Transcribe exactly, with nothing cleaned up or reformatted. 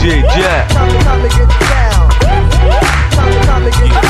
J Jack. Time to come and get down. Time to come and get